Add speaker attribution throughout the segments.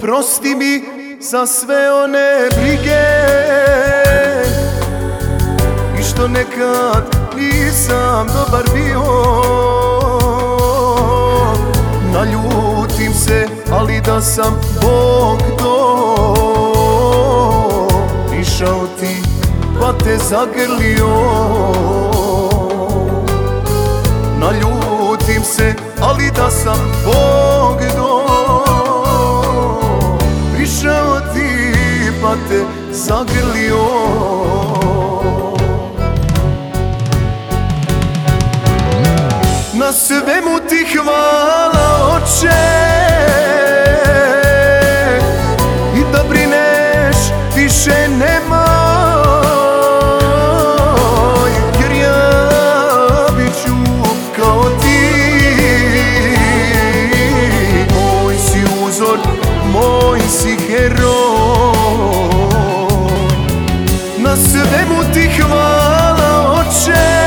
Speaker 1: Oprosti mi za sve one brige i što nekad nisam dobar bio. Naljutim se, ali da sam Bog do. Prišao ti pa te zagrlio. Naljutim se, ali da sam Bog do. Prišao ti pa te zagrlio. Na svemu ti hvala, Oče, i da brineš više nemoj, jer ja bit ću kao ti. Moj si uzor, moj si heroj. Na svemu ti hvala, Oče,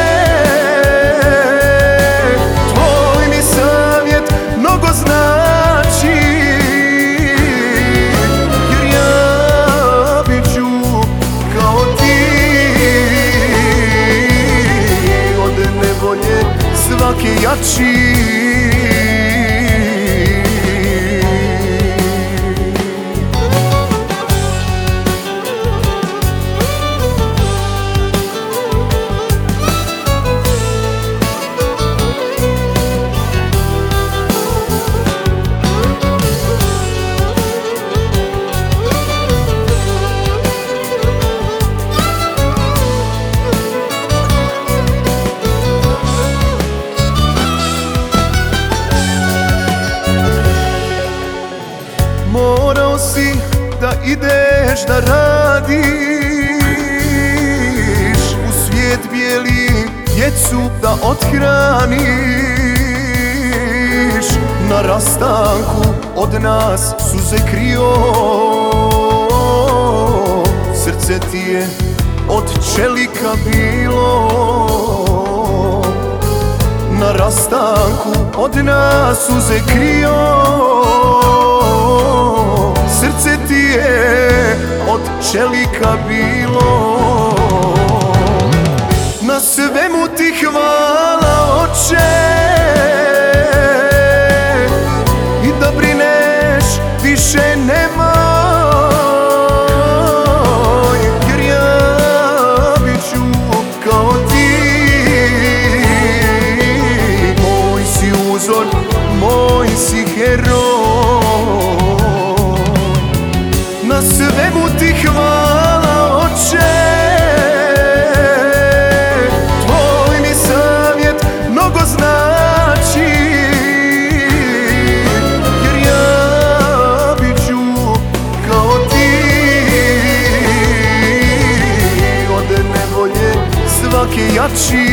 Speaker 1: svaki jači. Morao si da ideš da radiš, u svijet bijeli djecu da othraniš. Na rastanku od nas suze krio, srce ti je od čelika bilo. Na rastanku od nas suze krio, srce ti je od čelika bilo. Na svemu ti hvala, Oče, i da brineš više nemoj, jer ja bit ću kao ti. Moj si uzor, moj si heroj. Na svemu ti hvala, Oče, tvoj mi savjet mnogo znači, jer ja bit ću kao ti. Od nevolje svaki jači.